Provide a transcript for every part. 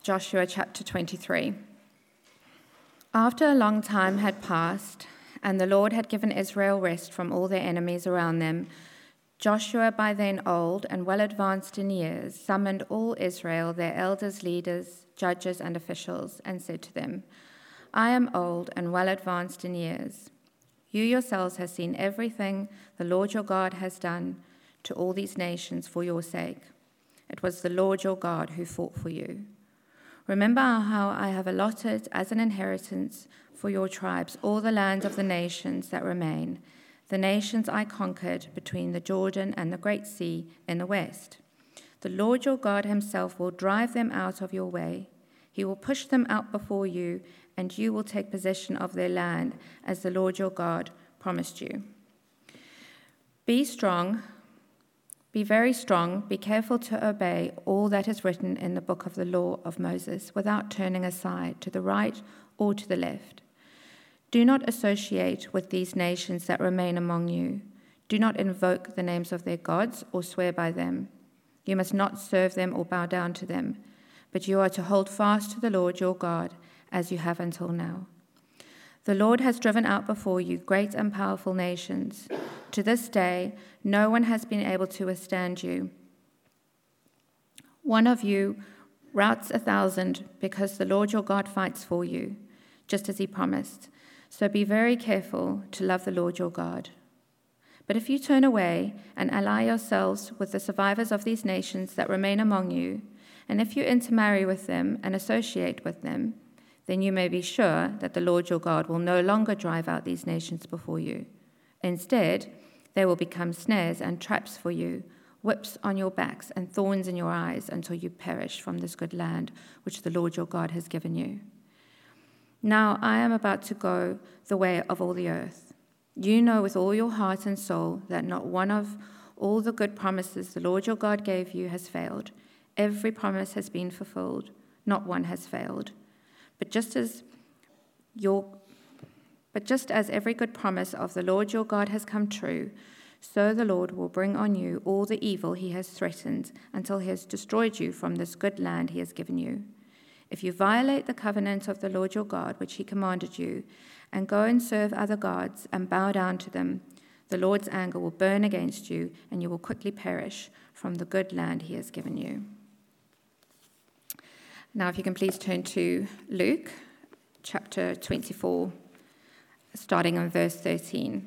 Joshua chapter 23. After a long time had passed, and the Lord had given Israel rest from all their enemies around them, Joshua, by then old and well advanced in years, summoned all Israel, their elders, leaders, judges, and officials, and said to them, I am old and well advanced in years. You yourselves have seen everything the Lord your God has done to all these nations for your sake. It was the Lord your God who fought for you. Remember how I have allotted as an inheritance for your tribes all the lands of the nations that remain, the nations I conquered between the Jordan and the Great Sea in the west. The Lord your God himself will drive them out of your way. He will push them out before you, and you will take possession of their land as the Lord your God promised you. Be strong. Be very strong, be careful to obey all that is written in the book of the law of Moses, without turning aside to the right or to the left. Do not associate with these nations that remain among you. Do not invoke the names of their gods or swear by them. You must not serve them or bow down to them, but you are to hold fast to the Lord your God, as you have until now. The Lord has driven out before you great and powerful nations. To this day, no one has been able to withstand you. One of you routs 1,000 because the Lord your God fights for you, just as he promised. So be very careful to love the Lord your God. But if you turn away and ally yourselves with the survivors of these nations that remain among you, and if you intermarry with them and associate with them, then you may be sure that the Lord your God will no longer drive out these nations before you. Instead, they will become snares and traps for you, whips on your backs and thorns in your eyes until you perish from this good land which the Lord your God has given you. Now I am about to go the way of all the earth. You know with all your heart and soul that not one of all the good promises the Lord your God gave you has failed. Every promise has been fulfilled, not one has failed. But just as every good promise of the Lord your God has come true, so the Lord will bring on you all the evil he has threatened until he has destroyed you from this good land he has given you. If you violate the covenant of the Lord your God, which he commanded you, and go and serve other gods and bow down to them, the Lord's anger will burn against you, and you will quickly perish from the good land he has given you. Now, if you can please turn to Luke chapter 24, starting on verse 13.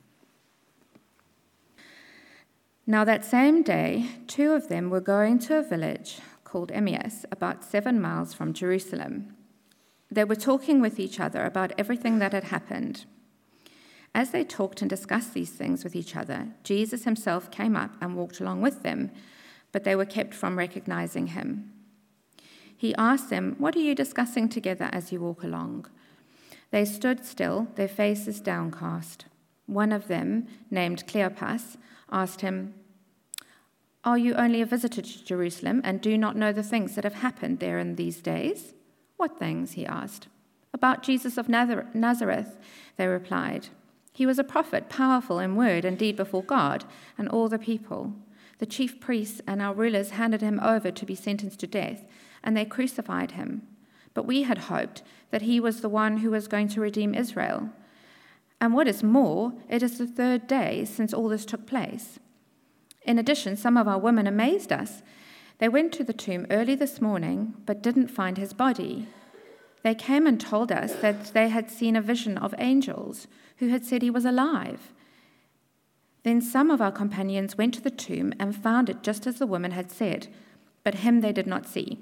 Now that same day, 2 of them were going to a village called Emmaus, about 7 miles from Jerusalem. They were talking with each other about everything that had happened. As they talked and discussed these things with each other, Jesus himself came up and walked along with them, but they were kept from recognizing him. He asked them, "What are you discussing together as you walk along?" They stood still, their faces downcast. One of them, named Cleopas, asked him, "Are you only a visitor to Jerusalem and do not know the things that have happened there in these days?" "What things?" he asked. "About Jesus of Nazareth," they replied. "He was a prophet, powerful in word and deed before God and all the people. The chief priests and our rulers handed him over to be sentenced to death, and they crucified him. But we had hoped that he was the one who was going to redeem Israel. And what is more, it is the 3rd day since all this took place. In addition, some of our women amazed us. They went to the tomb early this morning, but didn't find his body. They came and told us that they had seen a vision of angels who had said he was alive. Then some of our companions went to the tomb and found it just as the woman had said, but him they did not see."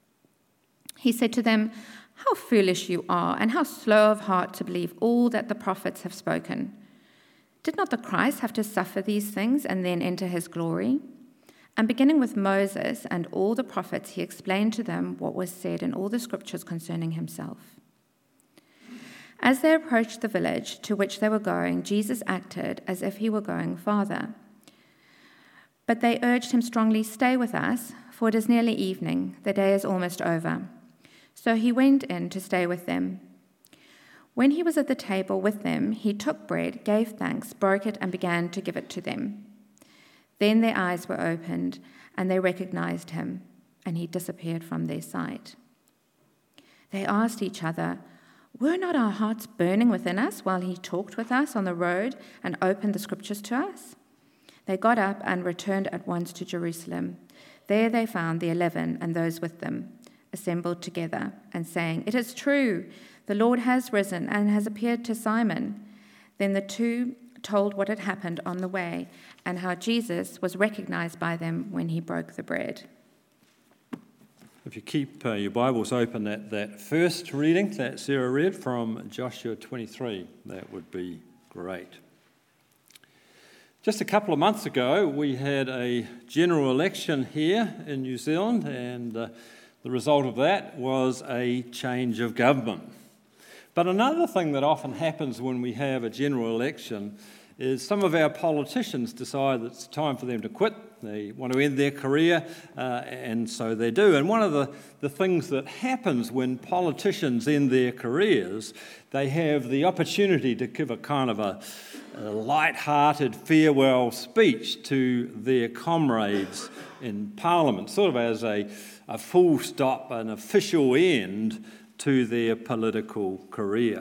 He said to them, "How foolish you are, and how slow of heart to believe all that the prophets have spoken. Did not the Christ have to suffer these things and then enter his glory?" And beginning with Moses and all the prophets, he explained to them what was said in all the scriptures concerning himself. As they approached the village to which they were going, Jesus acted as if he were going farther. But they urged him strongly, "Stay with us, for it is nearly evening. The day is almost over." So he went in to stay with them. When he was at the table with them, he took bread, gave thanks, broke it, and began to give it to them. Then their eyes were opened, and they recognized him, and he disappeared from their sight. They asked each other, "Were not our hearts burning within us while he talked with us on the road and opened the scriptures to us?" They got up and returned at once to Jerusalem. There they found the 11 and those with them, assembled together and saying, "It is true, the Lord has risen and has appeared to Simon." Then the two told what had happened on the way and how Jesus was recognized by them when he broke the bread. If you keep your Bibles open at that first reading that Sarah read from Joshua 23, that would be great. Just a couple of months ago, we had a general election here in New Zealand, and the result of that was a change of government. But another thing that often happens when we have a general election is some of our politicians decide that it's time for them to quit. They want to end their career, and so they do. And one of the things that happens when politicians end their careers, they have the opportunity to give a kind of a light-hearted farewell speech to their comrades in Parliament, sort of as a full stop, an official end to their political career.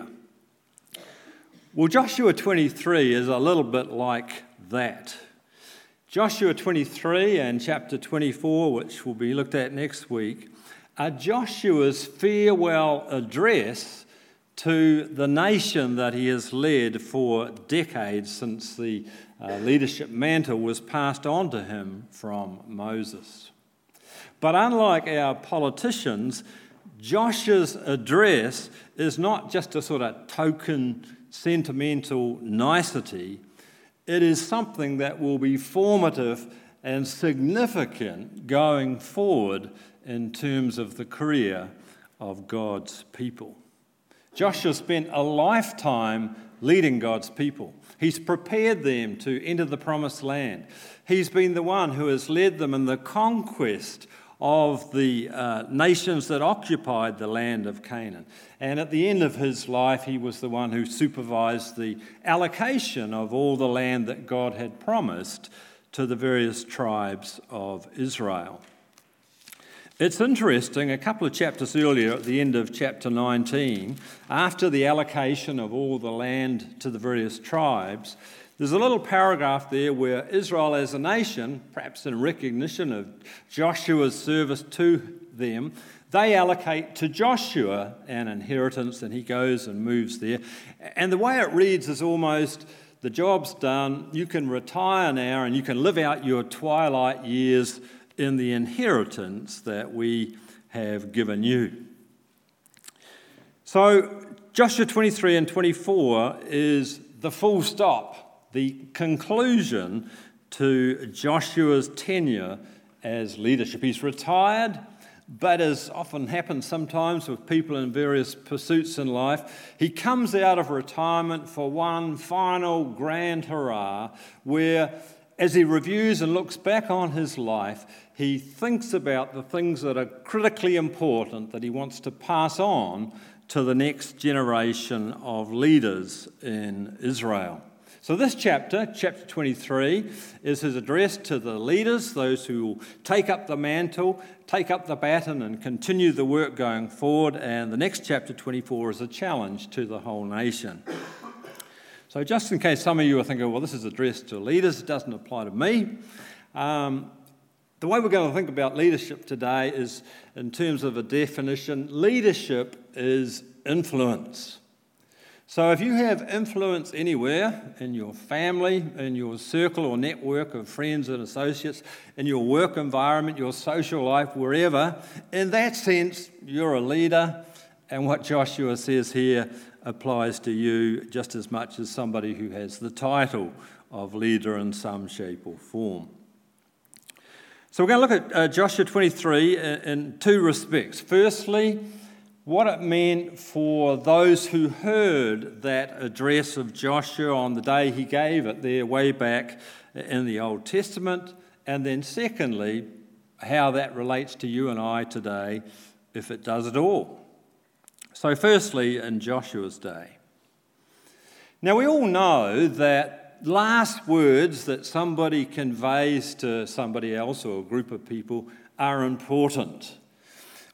Well, Joshua 23 is a little bit like that. Joshua 23 and chapter 24, which will be looked at next week, are Joshua's farewell address to the nation that he has led for decades since the leadership mantle was passed on to him from Moses. But unlike our politicians, Joshua's address is not just a sort of token, sentimental nicety. It is something that will be formative and significant going forward in terms of the career of God's people. Joshua spent a lifetime leading God's people. He's prepared them to enter the promised land. He's been the one who has led them in the conquest of the nations that occupied the land of Canaan. And at the end of his life, he was the one who supervised the allocation of all the land that God had promised to the various tribes of Israel. It's interesting, a couple of chapters earlier, at the end of chapter 19, after the allocation of all the land to the various tribes, there's a little paragraph there where Israel as a nation, perhaps in recognition of Joshua's service to them, they allocate to Joshua an inheritance, and he goes and moves there. And the way it reads is almost, the job's done, you can retire now and you can live out your twilight years in the inheritance that we have given you. So Joshua 23 and 24 is the full stop, the conclusion to Joshua's tenure as leadership. He's retired, but as often happens sometimes with people in various pursuits in life, he comes out of retirement for one final grand hurrah where, as he reviews and looks back on his life, he thinks about the things that are critically important that he wants to pass on to the next generation of leaders in Israel. So this chapter 23, is his address to the leaders, those who will take up the mantle, take up the baton and continue the work going forward. And the next chapter 24 is a challenge to the whole nation. So just in case some of you are thinking, well, this is addressed to leaders, it doesn't apply to me. The way we're going to think about leadership today is in terms of a definition. Leadership is influence. So if you have influence anywhere, in your family, in your circle or network of friends and associates, in your work environment, your social life, wherever, in that sense, you're a leader. And what Joshua says here applies to you just as much as somebody who has the title of leader in some shape or form. So we're going to look at Joshua 23 in two respects. Firstly, what it meant for those who heard that address of Joshua on the day he gave it there way back in the Old Testament. And then secondly, how that relates to you and I today, if it does at all. So firstly, in Joshua's day. Now we all know that last words that somebody conveys to somebody else or a group of people are important.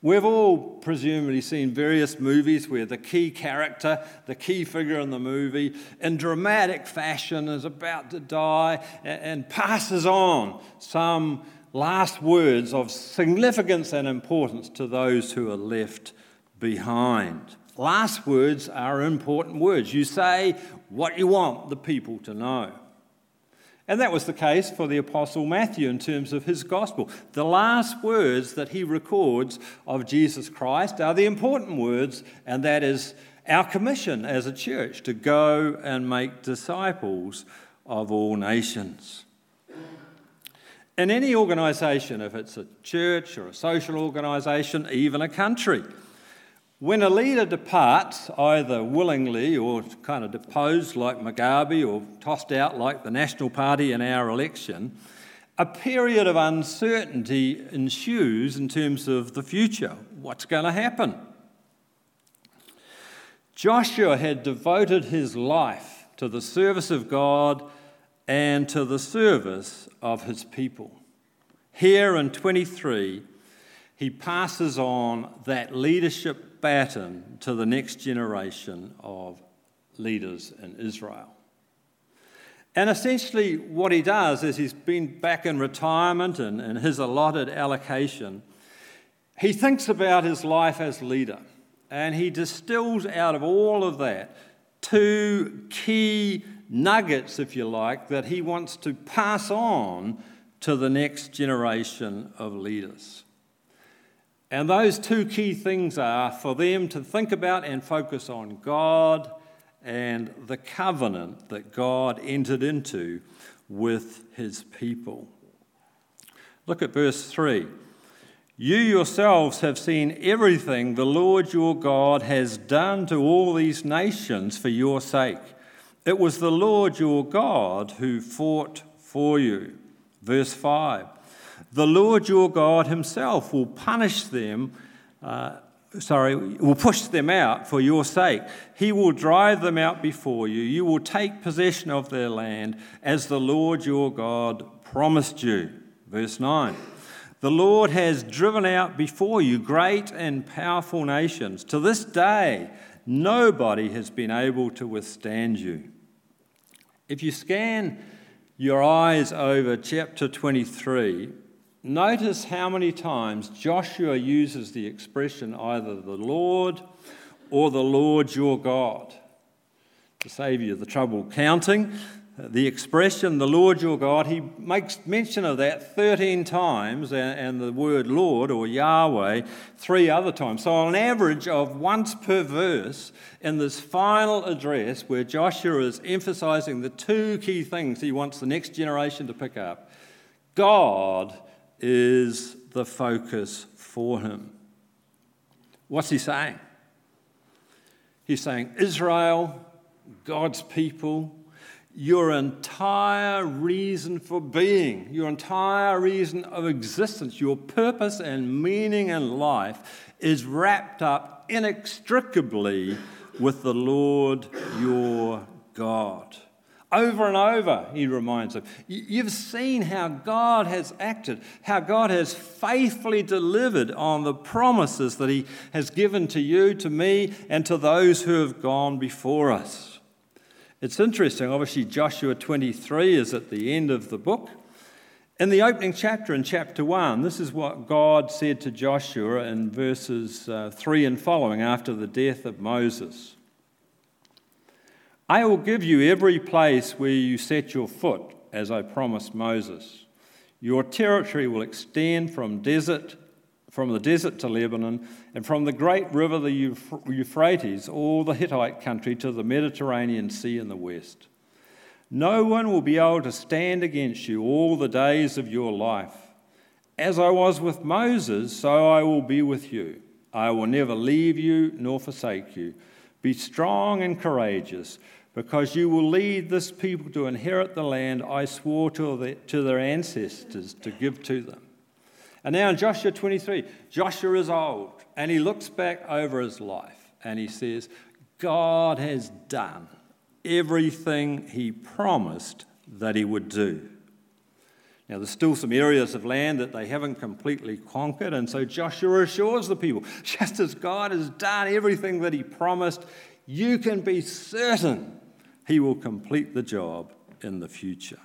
We've all presumably seen various movies where the key character, the key figure in the movie, in dramatic fashion is about to die and passes on some last words of significance and importance to those who are left behind. Last words are important words. You say what you want the people to know. And that was the case for the Apostle Matthew in terms of his gospel. The last words that he records of Jesus Christ are the important words, and that is our commission as a church to go and make disciples of all nations. In any organisation, if it's a church or a social organisation, even a country, when a leader departs, either willingly or kind of deposed like Mugabe or tossed out like the National Party in our election, a period of uncertainty ensues in terms of the future. What's going to happen? Joshua had devoted his life to the service of God and to the service of his people. Here in 23, he passes on that leadership baton to the next generation of leaders in Israel. And essentially what he does is he's been back in retirement and his allotted allocation. He thinks about his life as leader, and he distills out of all of that 2 key nuggets, if you like, that he wants to pass on to the next generation of leaders. And those 2 key things are for them to think about and focus on God and the covenant that God entered into with his people. Look at verse 3. You yourselves have seen everything the Lord your God has done to all these nations for your sake. It was the Lord your God who fought for you. Verse 5. The Lord your God himself will push them out for your sake. He will drive them out before you. You will take possession of their land as the Lord your God promised you. Verse 9. The Lord has driven out before you great and powerful nations. To this day, nobody has been able to withstand you. If you scan your eyes over chapter 23, notice how many times Joshua uses the expression either the Lord or the Lord your God. To save you the trouble counting, the expression the Lord your God, he makes mention of that 13 times and the word Lord or Yahweh 3 other times. So on average of once per verse in this final address where Joshua is emphasising the 2 key things he wants the next generation to pick up, God is the focus for him. What's he saying? He's saying, Israel, God's people, your entire reason for being, your entire reason of existence, your purpose and meaning in life is wrapped up inextricably with the Lord your God. Over and over, he reminds them, you've seen how God has acted, how God has faithfully delivered on the promises that he has given to you, to me, and to those who have gone before us. It's interesting, obviously Joshua 23 is at the end of the book. In the opening chapter, in chapter 1, this is what God said to Joshua in verses 3 and following after the death of Moses. I will give you every place where you set your foot, as I promised Moses. Your territory will extend from the desert to Lebanon, and from the great river, the Euphrates, all the Hittite country to the Mediterranean Sea in the west. No one will be able to stand against you all the days of your life. As I was with Moses, so I will be with you. I will never leave you nor forsake you. Be strong and courageous, because you will lead this people to inherit the land I swore to their ancestors to give to them. And now in Joshua 23, Joshua is old, and he looks back over his life, and he says, God has done everything he promised that he would do. Now, there's still some areas of land that they haven't completely conquered, and so Joshua assures the people, just as God has done everything that he promised, you can be certain he will complete the job in the future.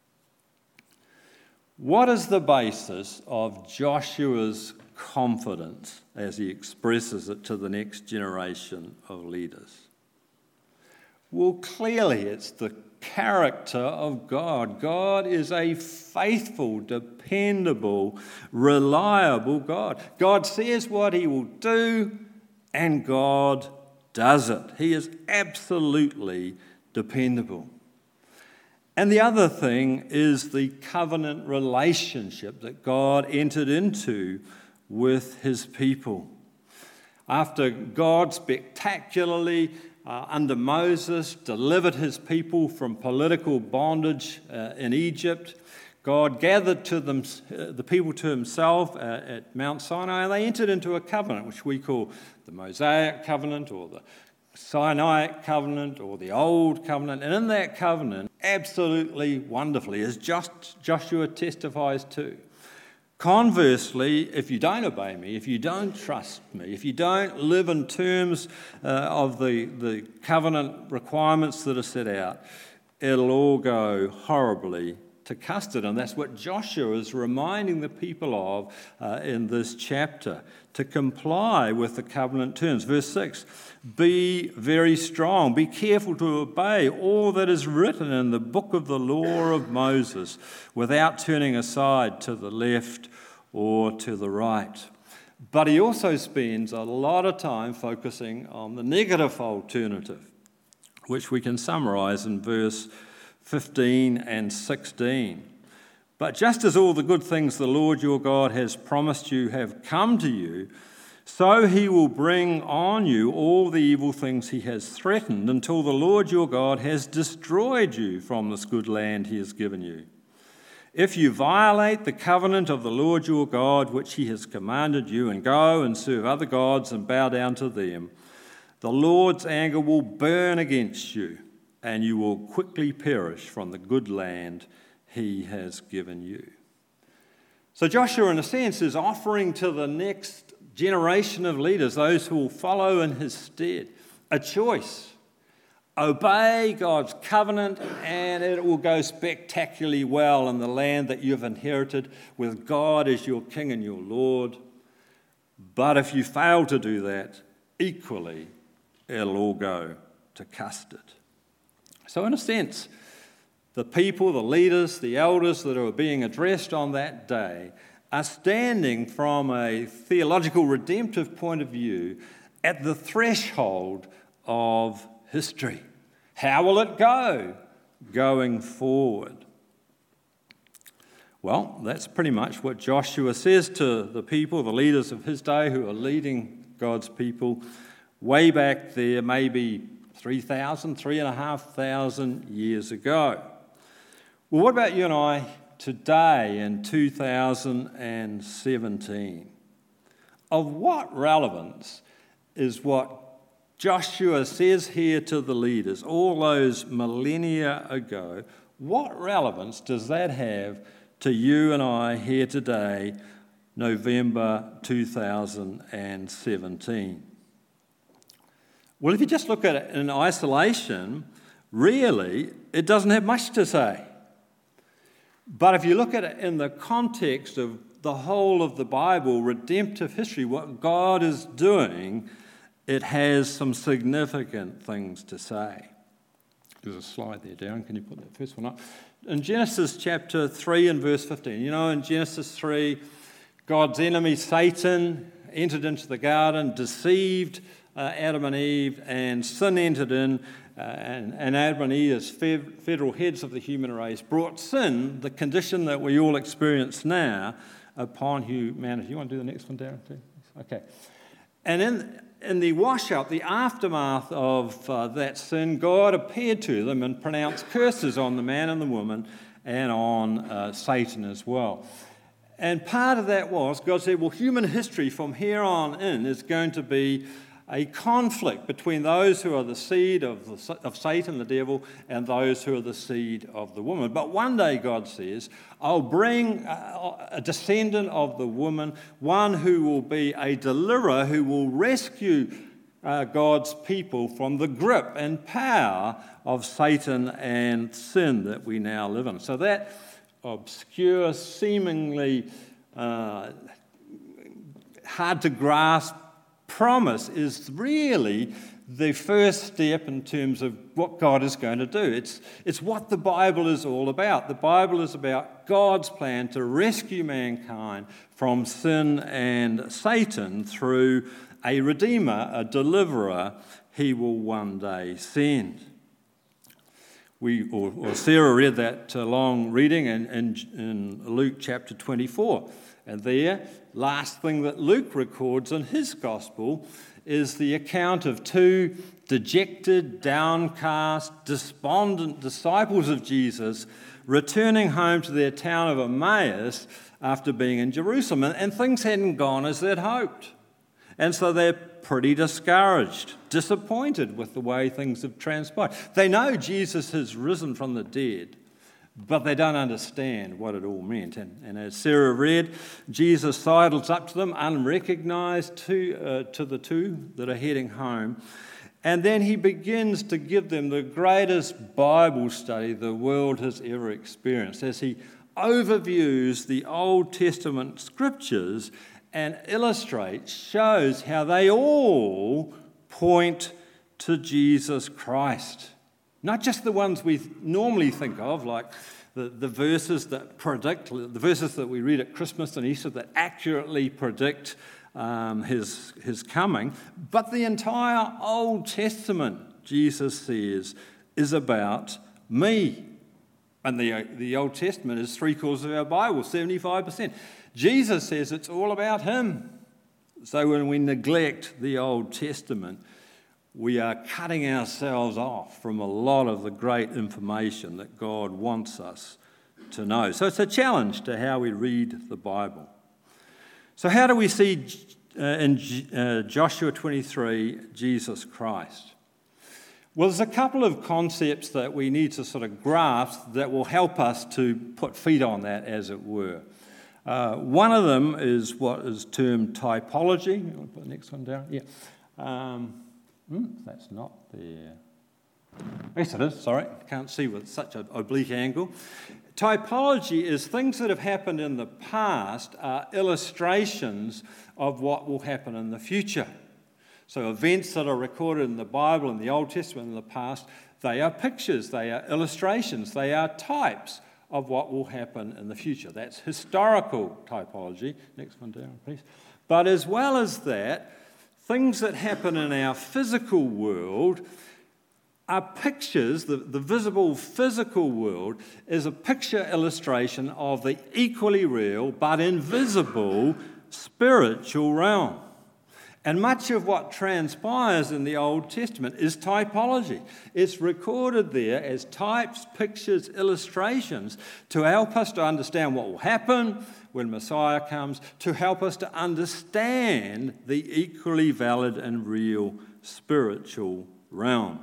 What is the basis of Joshua's confidence as he expresses it to the next generation of leaders? Well, clearly it's the character of God. God is a faithful, dependable, reliable God. God says what he will do, and God does it. He is absolutely dependable. And the other thing is the covenant relationship that God entered into with his people. After God spectacularly, under Moses, delivered his people from political bondage in Egypt, God gathered the people to himself at Mount Sinai, and they entered into a covenant, which we call the Mosaic covenant or the Sinaitic covenant or the Old covenant. And in that covenant, absolutely wonderfully, as Joshua testifies to, conversely, if you don't obey me, if you don't trust me, if you don't live in terms of the covenant requirements that are set out, it'll all go horribly to custard. And that's what Joshua is reminding the people of in this chapter, to comply with the covenant terms. Verse 6, be very strong, be careful to obey all that is written in the book of the law of Moses, without turning aside to the left or to the right. But he also spends a lot of time focusing on the negative alternative, which we can summarize in verse 15 and 16. But just as all the good things the Lord your God has promised you have come to you, so he will bring on you all the evil things he has threatened, until the Lord your God has destroyed you from this good land he has given you. If you violate the covenant of the Lord your God, which he has commanded you, and go and serve other gods and bow down to them, the Lord's anger will burn against you, and you will quickly perish from the good land he has given you. So Joshua, in a sense, is offering to the next generation of leaders, those who will follow in his stead, a choice. Obey God's covenant, and it will go spectacularly well in the land that you've inherited with God as your King and your Lord. But if you fail to do that, equally, it'll all go to custard. So in a sense, the people, the leaders, the elders that are being addressed on that day are standing from a theological redemptive point of view at the threshold of history. How will it go going forward? Well, that's pretty much what Joshua says to the people, the leaders of his day who are leading God's people way back there, maybe 3,500 years ago. Well, what about you and I today in 2017? Of what relevance is what Joshua says here to the leaders all those millennia ago? What relevance does that have to you and I here today, November 2017? Well, if you just look at it in isolation, really, it doesn't have much to say. But if you look at it in the context of the whole of the Bible, redemptive history, what God is doing, it has some significant things to say. There's a slide there, Darren. Can you put that first one up? In Genesis chapter 3 and verse 15, you know, in Genesis 3, God's enemy, Satan, entered into the garden, deceived Adam and Eve, and sin entered in, and Adam and Eve, as federal heads of the human race, brought sin, the condition that we all experience now, upon humanity. You want to do the next one, Darren, too? Okay. And in the wash-up, the aftermath of that sin, God appeared to them and pronounced curses on the man and the woman and on Satan as well. And part of that was, God said, well, human history from here on in is going to be a conflict between those who are the seed of Satan, the devil, and those who are the seed of the woman. But one day, God says, I'll bring a descendant of the woman, one who will be a deliverer, who will rescue God's people from the grip and power of Satan and sin that we now live in. So that obscure, seemingly hard to grasp promise is really the first step in terms of what God is going to do. It's what the Bible is all about. The Bible is about God's plan to rescue mankind from sin and Satan through a Redeemer, a deliverer he will one day send. Sarah read that long reading in Luke chapter 24. And there, last thing that Luke records in his gospel is the account of two dejected, downcast, despondent disciples of Jesus returning home to their town of Emmaus after being in Jerusalem. And things hadn't gone as they'd hoped. And so they're pretty discouraged, disappointed with the way things have transpired. They know Jesus has risen from the dead, but they don't understand what it all meant. And as Sarah read, Jesus sidles up to them, unrecognised, to the two that are heading home. And then he begins to give them the greatest Bible study the world has ever experienced as he overviews the Old Testament scriptures and illustrates, shows how they all point to Jesus Christ. Not just the ones we normally think of, like the verses that predict, the verses that we read at Christmas and Easter that accurately predict his coming, but the entire Old Testament, Jesus says, is about me. And the Old Testament is 3/4 of our Bible, 75%. Jesus says it's all about him. So when we neglect the Old Testament, we are cutting ourselves off from a lot of the great information that God wants us to know. So it's a challenge to how we read the Bible. So how do we see in Joshua 23 Jesus Christ? Well, there's a couple of concepts that we need to sort of grasp that will help us to put feet on that, as it were. One of them is what is termed typology. You want to put the next one down? Yeah. That's not there. Yes, it is. Sorry, can't see with such an oblique angle. Typology is things that have happened in the past are illustrations of what will happen in the future. So events that are recorded in the Bible and the Old Testament in the past, they are pictures, they are illustrations, they are types of what will happen in the future. That's historical typology. Next one down, please. But as well as that, things that happen in our physical world are pictures. The visible physical world is a picture illustration of the equally real but invisible spiritual realm. And much of what transpires in the Old Testament is typology. It's recorded there as types, pictures, illustrations to help us to understand what will happen when Messiah comes, to help us to understand the equally valid and real spiritual realm.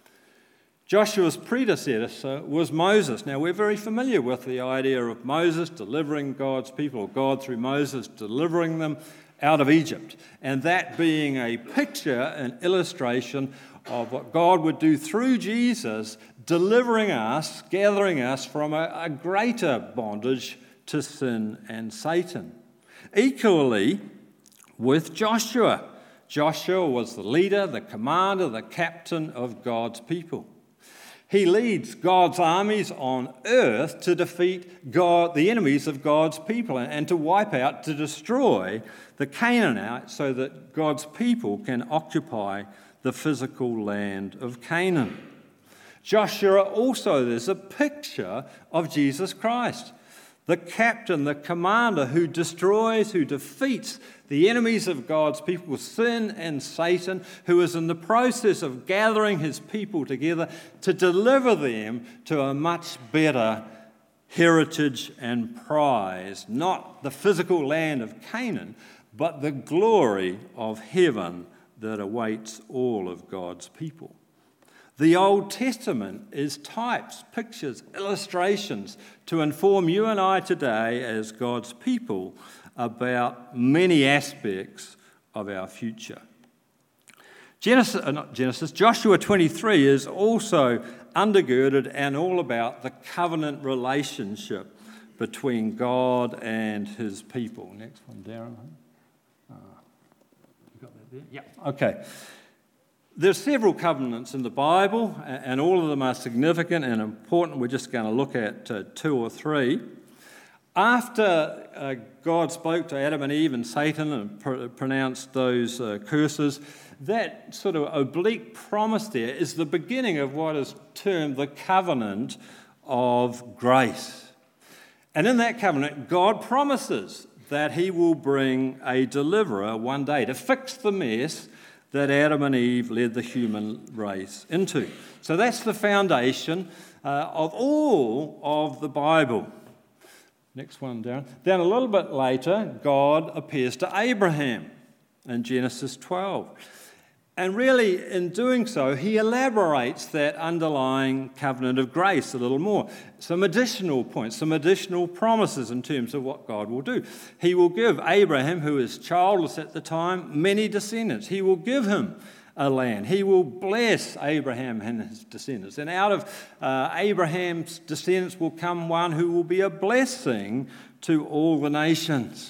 Joshua's predecessor was Moses. Now, we're very familiar with the idea of Moses delivering God's people, or God through Moses delivering them out of Egypt, and that being a picture, an illustration of what God would do through Jesus, delivering us, gathering us from a greater bondage to sin and Satan. Equally with Joshua. Joshua was the leader, the commander, the captain of God's people. He leads God's armies on earth to defeat the enemies of God's people and to wipe out, to destroy the Canaanites so that God's people can occupy the physical land of Canaan. Joshua also is a picture of Jesus Christ, the captain, the commander who destroys, who defeats the enemies of God's people, sin and Satan, who is in the process of gathering his people together to deliver them to a much better heritage and prize, not the physical land of Canaan, but the glory of heaven, that awaits all of God's people. The Old Testament is types, pictures, illustrations to inform you and I today as God's people about many aspects of our future. Joshua 23 is also undergirded and all about the covenant relationship between God and his people. Next one, Darren. You got that there? Yeah. Okay. There's several covenants in the Bible, and all of them are significant and important. We're just going to look at two or three. After God spoke to Adam and Eve and Satan and pronounced those curses, that sort of oblique promise there is the beginning of what is termed the covenant of grace. And in that covenant, God promises that he will bring a deliverer one day to fix the mess that Adam and Eve led the human race into. So that's the foundation of all of the Bible. Next one, Darren. Then a little bit later, God appears to Abraham in Genesis 12. And really, in doing so, he elaborates that underlying covenant of grace a little more. Some additional points, some additional promises in terms of what God will do. He will give Abraham, who is childless at the time, many descendants. He will give him a land. He will bless Abraham and his descendants. And out of Abraham's descendants will come one who will be a blessing to all the nations.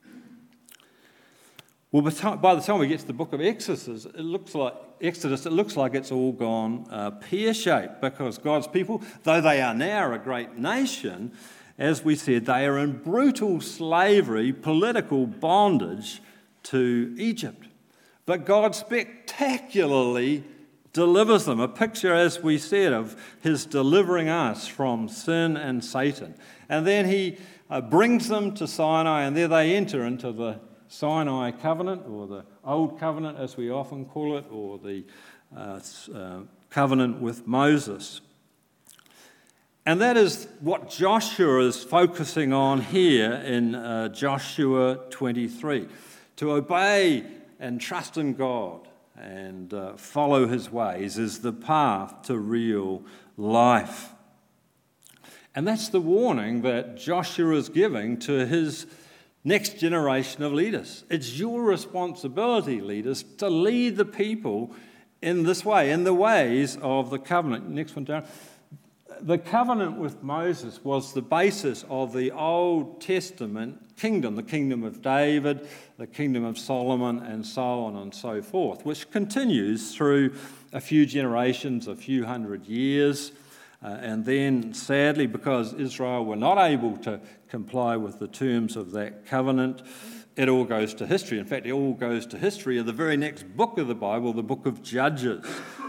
Well, by the time we get to the book of Exodus, it looks like it's all gone pear-shaped, because God's people, though they are now a great nation, as we said, they are in brutal slavery, political bondage to Egypt. But God spectacularly delivers them. A picture, as we said, of his delivering us from sin and Satan. And then he brings them to Sinai, and there they enter into the Sinai covenant, or the Old Covenant as we often call it, or the covenant with Moses. And that is what Joshua is focusing on here in Joshua 23. To obey and trust in God and follow his ways is the path to real life. And that's the warning that Joshua is giving to his next generation of leaders. It's your responsibility, leaders, to lead the people in this way, in the ways of the covenant. Next one down. The covenant with Moses was the basis of the Old Testament kingdom, the kingdom of David, the kingdom of Solomon, and so on and so forth, which continues through a few generations, a few hundred years. And then, sadly, because Israel were not able to comply with the terms of that covenant, it all goes to history. In fact, it all goes to history of the very next book of the Bible, the book of Judges.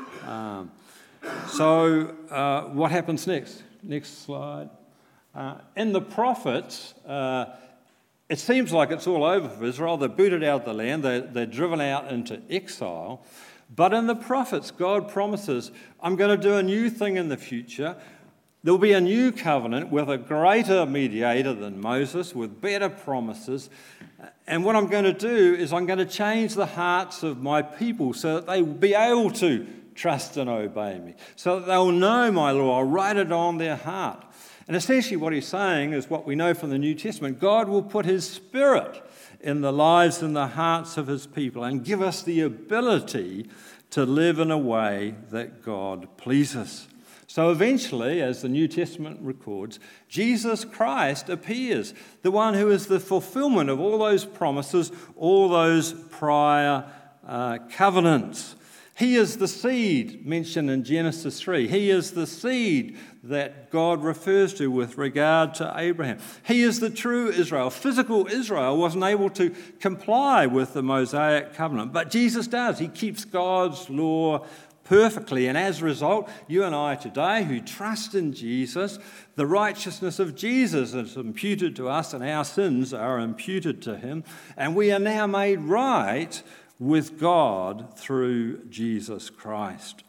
So what happens next? Next slide. In the prophets, it seems like it's all over for Israel. They're booted out of the land. They're driven out into exile. But in the prophets, God promises, I'm going to do a new thing in the future. There will be a new covenant with a greater mediator than Moses, with better promises. And what I'm going to do is I'm going to change the hearts of my people so that they will be able to trust and obey me, so that they'll know my law. I'll write it on their heart. And essentially what he's saying is what we know from the New Testament. God will put his Spirit in the lives and the hearts of his people and give us the ability to live in a way that God pleases. So eventually, as the New Testament records, Jesus Christ appears, the one who is the fulfillment of all those promises, all those prior covenants. He is the seed mentioned in Genesis 3. He is the seed that God refers to with regard to Abraham. He is the true Israel. Physical Israel wasn't able to comply with the Mosaic covenant, but Jesus does. He keeps God's law perfectly, and as a result, you and I today who trust in Jesus, the righteousness of Jesus is imputed to us and our sins are imputed to him, and we are now made right with God through Jesus Christ.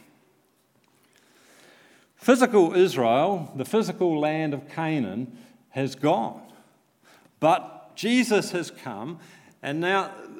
Physical Israel, the physical land of Canaan, has gone. But Jesus has come, and now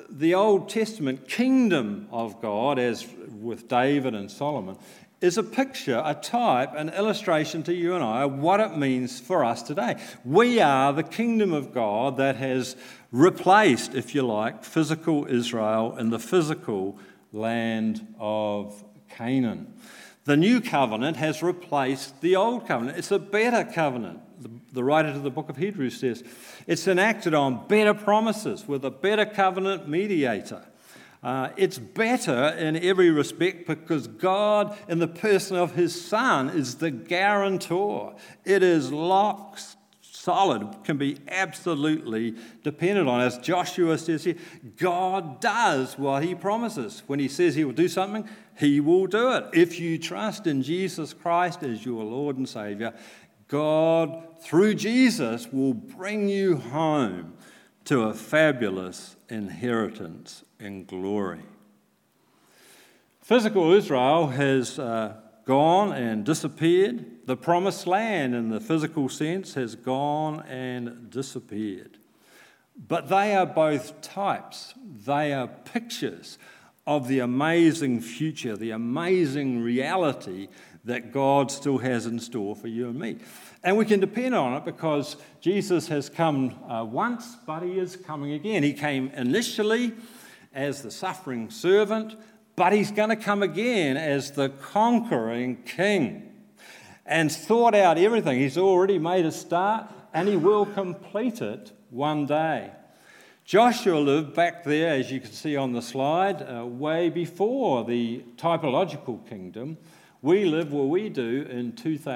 the Old Testament kingdom of God, as with David and Solomon, is a picture, a type, an illustration to you and I of what it means for us today. We are the kingdom of God that has replaced, if you like, physical Israel in the physical land of Canaan. The new covenant has replaced the old covenant. It's a better covenant. The writer to the book of Hebrews says it's enacted on better promises with a better covenant mediator. It's better in every respect because God, in the person of his Son, is the guarantor. It is lock solid, can be absolutely depended on. As Joshua says here, God does what he promises. When he says he will do something, he will do it. If you trust in Jesus Christ as your Lord and Saviour, God, through Jesus, will bring you home to a fabulous inheritance in glory. Physical Israel has gone and disappeared. The promised land, in the physical sense, has gone and disappeared. But they are both types. They are pictures of the amazing future, the amazing reality that God still has in store for you and me. And we can depend on it because Jesus has come once, but he is coming again. He came initially as the suffering servant, but he's going to come again as the conquering king and sort out everything. He's already made a start and he will complete it one day. Joshua lived back there, as you can see on the slide, way before the typological kingdom. We live where we do in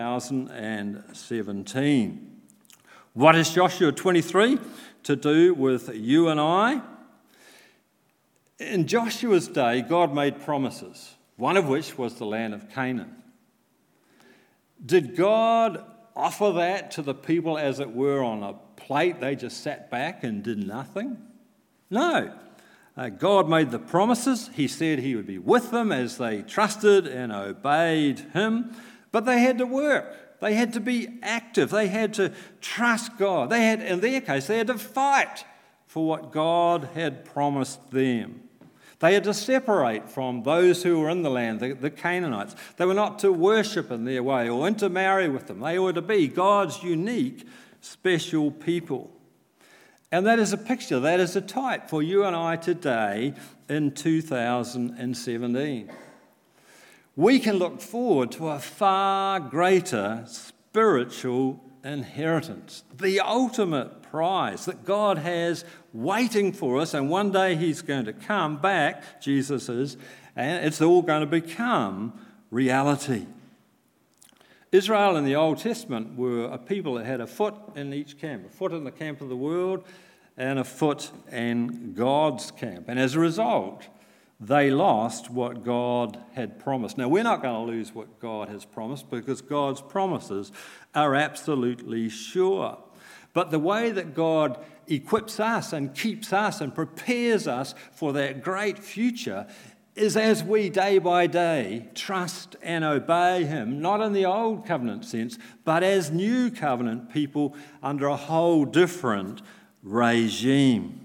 2017. What is Joshua 23 to do with you and I? In Joshua's day, God made promises, one of which was the land of Canaan. Did God offer that to the people, as it were, on a plate? They just sat back and did nothing? No. God made the promises. He said he would be with them as they trusted and obeyed him. But they had to work. They had to be active. They had to trust God. They had, in their case, they had to fight for what God had promised them. They had to separate from those who were in the land, the Canaanites. They were not to worship in their way or intermarry with them. They were to be God's unique, special people. And that is a picture, that is a type for you and I today in 2017. We can look forward to a far greater spiritual inheritance, the ultimate prize that God has waiting for us, and one day he's going to come back, Jesus is, and it's all going to become reality. Israel in the Old Testament were a people that had a foot in each camp, a foot in the camp of the world and a foot in God's camp. And as a result, they lost what God had promised. Now, we're not going to lose what God has promised because God's promises are absolutely sure. But the way that God equips us and keeps us and prepares us for that great future is as we day by day trust and obey him, not in the old covenant sense, but as new covenant people under a whole different regime.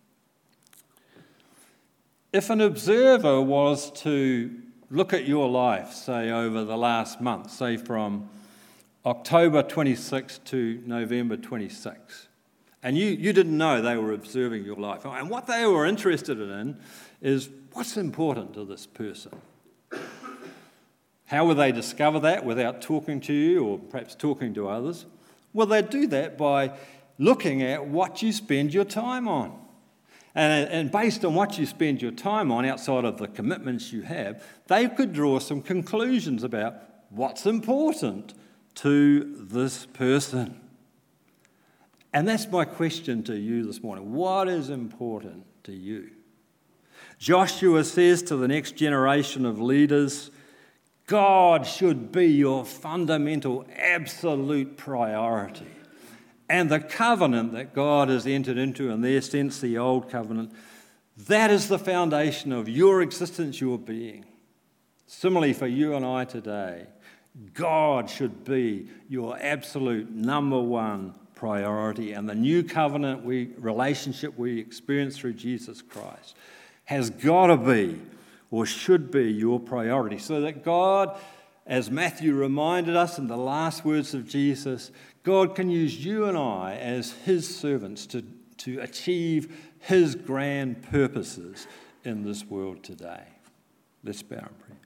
If an observer was to look at your life, say over the last month, say from October 26 to November 26, and you didn't know they were observing your life, and what they were interested in is what's important to this person. How will they discover that without talking to you or perhaps talking to others? Well, they do that by looking at what you spend your time on. And based on what you spend your time on outside of the commitments you have, they could draw some conclusions about what's important to this person. And that's my question to you this morning. What is important to you? Joshua says to the next generation of leaders, God should be your fundamental, absolute priority. And the covenant that God has entered into, in their sense, the old covenant, that is the foundation of your existence, your being. Similarly, for you and I today, God should be your absolute number one priority, and the new covenant relationship we experience through Jesus Christ has got to be or should be your priority, so that God, as Matthew reminded us in the last words of Jesus, God can use you and I as his servants to achieve his grand purposes in this world today. Let's bow and pray.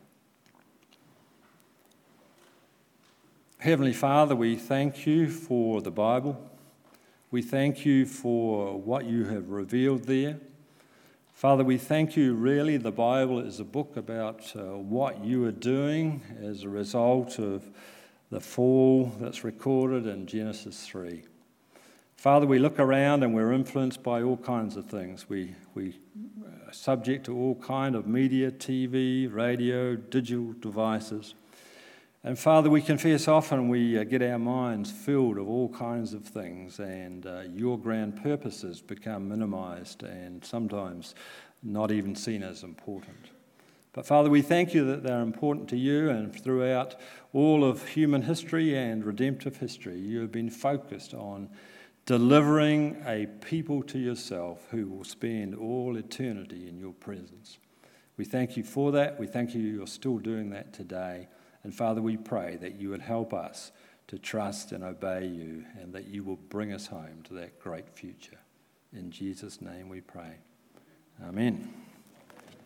Heavenly Father, we thank you for the Bible. We thank you for what you have revealed there. Father, we thank you, really, the Bible is a book about what you are doing as a result of the fall that's recorded in Genesis 3. Father, we look around and we're influenced by all kinds of things. We are subject to all kind of media, TV, radio, digital devices. And Father, we confess often we get our minds filled of all kinds of things, and your grand purposes become minimized and sometimes not even seen as important. But Father, we thank you that they're important to you, and throughout all of human history and redemptive history, you have been focused on delivering a people to yourself who will spend all eternity in your presence. We thank you for that. We thank you you're still doing that today. And Father, we pray that you would help us to trust and obey you, and that you will bring us home to that great future. In Jesus' name we pray. Amen.